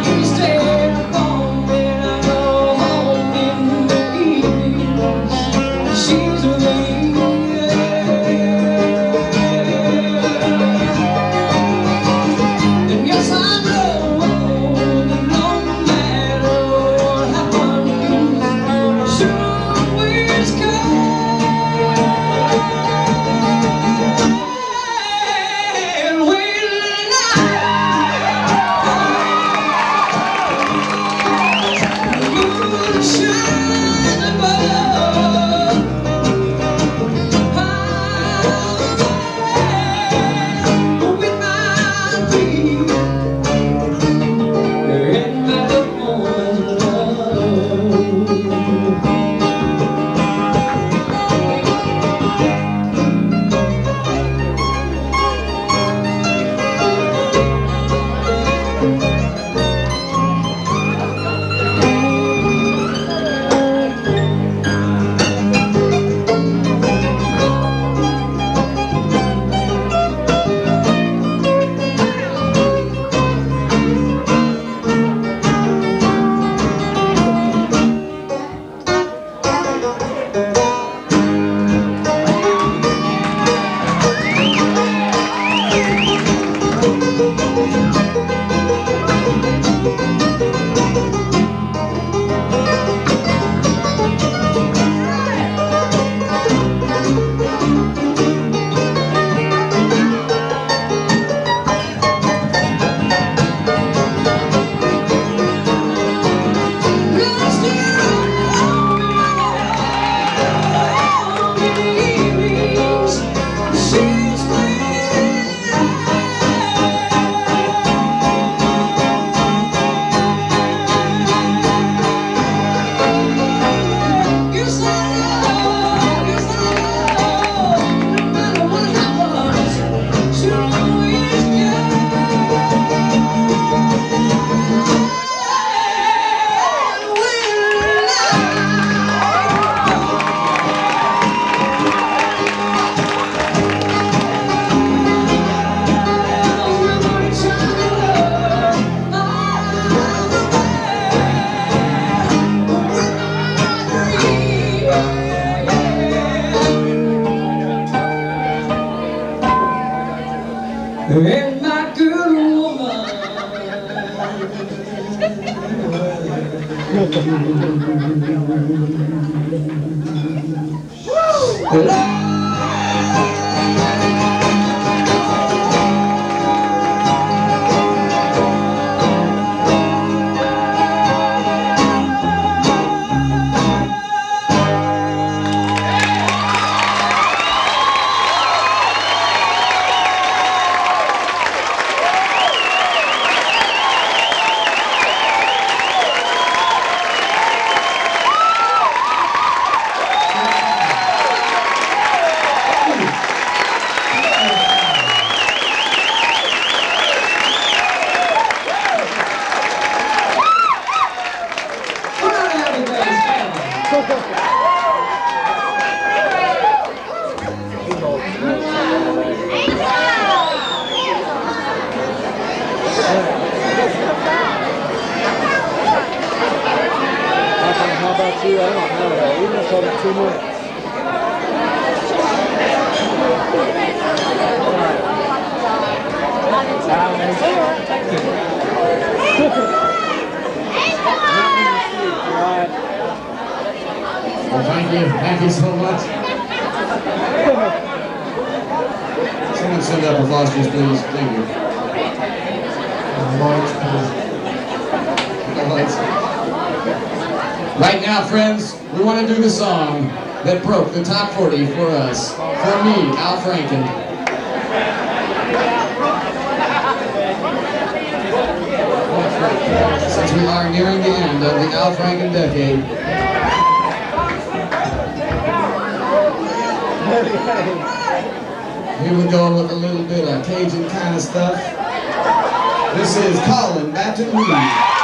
And my good woman, How about you? I don't know. We just hold it 2 more. Well, thank you. Thank you so much. Someone send up a Foster's, please. Thank you. Lights, please. Lights. Right now, friends, we want to do the song that broke the top 40 for us. For me, Al Franken. Since we are nearing the end of the Al Franken decade. Here we go with a little bit of Cajun kind of stuff. This is Colin Baton Rouge.